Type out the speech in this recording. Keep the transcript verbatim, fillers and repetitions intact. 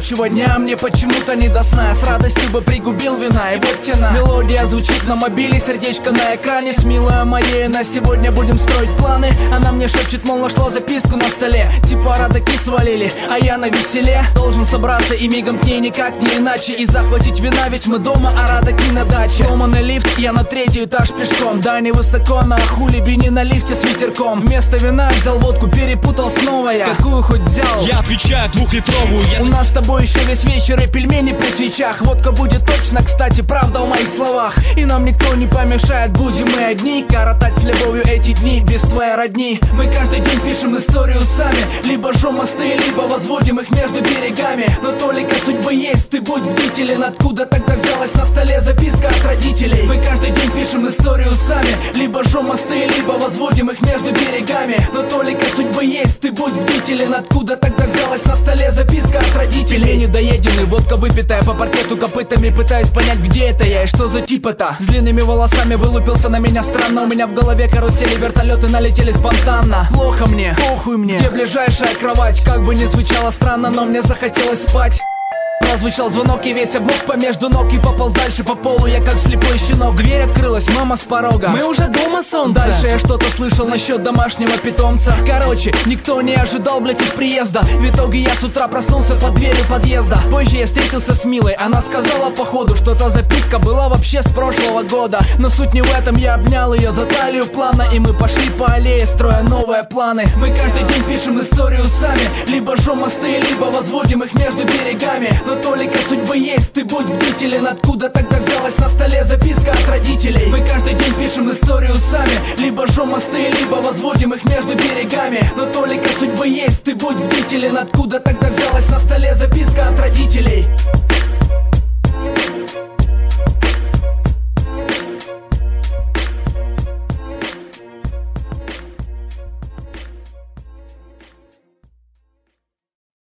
рабочего дня мне почему-то не до сна. Я с радостью бы пригубил вина, и вот тена. Мелодия звучит на мобиле, сердечко на экране. С милой моей на сегодня будем строить планы. Она мне шепчет, мол, нашла записку на столе. Типа родаки свалили, а я на веселе. Должен собраться и мигом к ней никак не иначе. И захватить вина, ведь мы дома, а родаки на даче. Ломаный лифт, я на третий этаж пешком. Да, не высоко, на хули бини на лифте с ветерком. Вместо вина взял водку, перепутал снова я. Какую хоть взял? Я отвечаю, двухлитровую. Я... У нас с тобой еще весь вечер и пельмени при свечах. Водка будет точно, кстати, правда в моих словах. И нам никто не помешает, будем мы одни коротать с любовью эти дни без твоей родни. Мы каждый день пишем историю сами. Либо жжем мосты, либо возводим их между берегами. Но только судьбы есть, ты будь бдителен. Откуда тогда взялась на столе записка от родителей? Мы каждый день пишем историю сами. Либо жжем мосты, либо возводим их между берегами. Но только судьбы есть, ты будь бдителен. Откуда тогда взялась на столе записка от родителей? Недоеденный, водка выпитая по паркету копытами. Пытаюсь понять, где это я и что за тип это. С длинными волосами вылупился на меня странно. У меня в голове карусели, вертолеты налетели спонтанно. Плохо мне, похуй мне. Где ближайшая кровать? Как бы ни звучало странно, но мне захотелось спать. Прозвучал звонок, и весь обмок помежду ног. И пополз дальше по полу, я как слепой щенок. Дверь открылась, мама с порога. Мы уже дома, солнце. Дальше я что-то слышал насчет домашнего питомца. Короче, никто не ожидал, блять, их приезда. В итоге я с утра проснулся под дверью подъезда. Позже я встретился с Милой. Она сказала походу, что та записка была вообще с прошлого года. Но суть не в этом, я обнял ее за талию плавно. И мы пошли по аллее, строя новые планы. Мы каждый день пишем историю сами. Либо жжем мосты, либо возводим их между берегами. Но только судьбы есть, ты будь бдителен. Откуда тогда взялась на столе записка от родителей? Мы каждый день пишем историю сами. Либо жжем мосты, либо возводим их между берегами. Но только судьбы есть, ты будь бдителен. Откуда тогда взялась на столе записка от родителей?